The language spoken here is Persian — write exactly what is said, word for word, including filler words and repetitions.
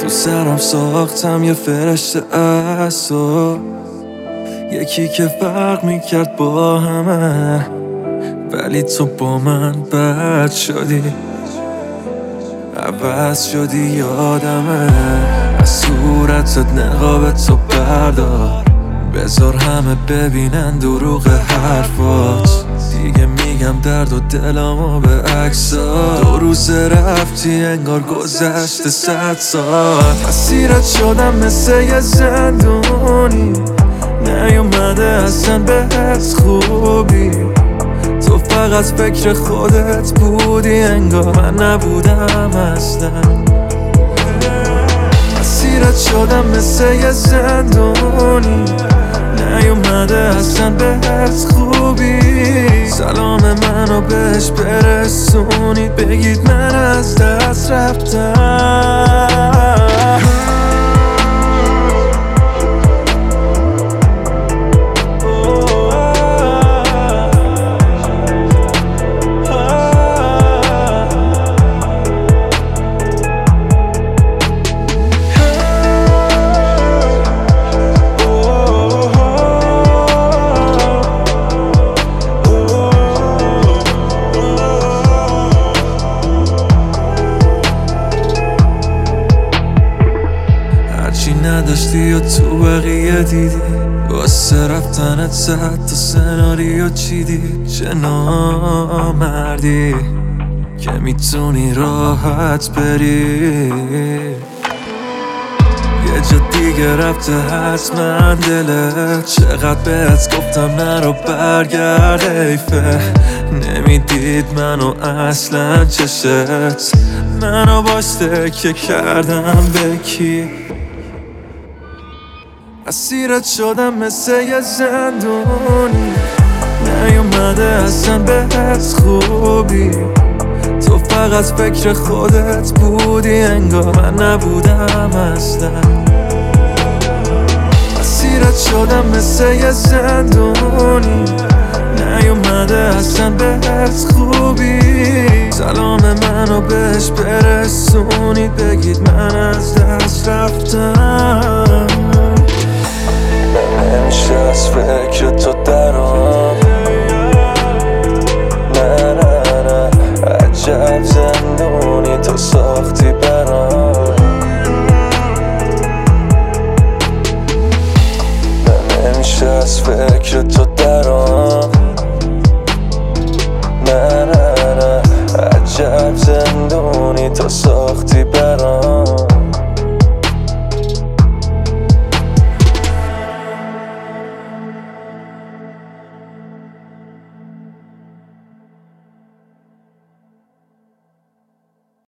تو سرم ساختم یه فرشته از تو، یکی که فرق میکرد با همه، ولی تو با من بد شدی، عوض شدی یادمه. از صورتت نقاب تو بردار، بذار همه ببینن دروغ حرفات. دیگه میگم درد و دلمو به عکسات. دو روز رفتی انگار گذشته صد سال. اسیرت شدم مثل یه زندونی، نیومده اصلا بهت خوبی. تو فقط فکر خودت بودی انگار من نبودم اصلا. اسیرت شدم مثل یه زندونی، نیومده اصلا بهت خوبی. سلام منو بهش برسونید، بگید من از دست رفتم. هرچی نداشتی و تو بقیه دیدی، واسه رفتنت صد تا سناریو چیدی. چه نامردی که میتونی راحت بری، یه جا دیگه رفته حتما دلت. چقدر بهت گفتم نرو برگرد ایفه، نمیدید منو اصلا چشت. منو باشته که کردم به کی، اسیرت شدم مثل یه زندونی، نیومده اصلا بهت خوبی. تو فقط فکر خودت بودی انگار من نبودم اصلا. اسیرت شدم مثل یه زندونی، نیومده اصلا بهت خوبی. سلام منو بهش برسونید، بگید من از دست رفتم. نمیشه از فکر تو درام، نه نه نه عجب زندونی تو ساختی برام. نمیشه از فکر تو درام، نه نه نه عجب زندونی تو ساختی برام.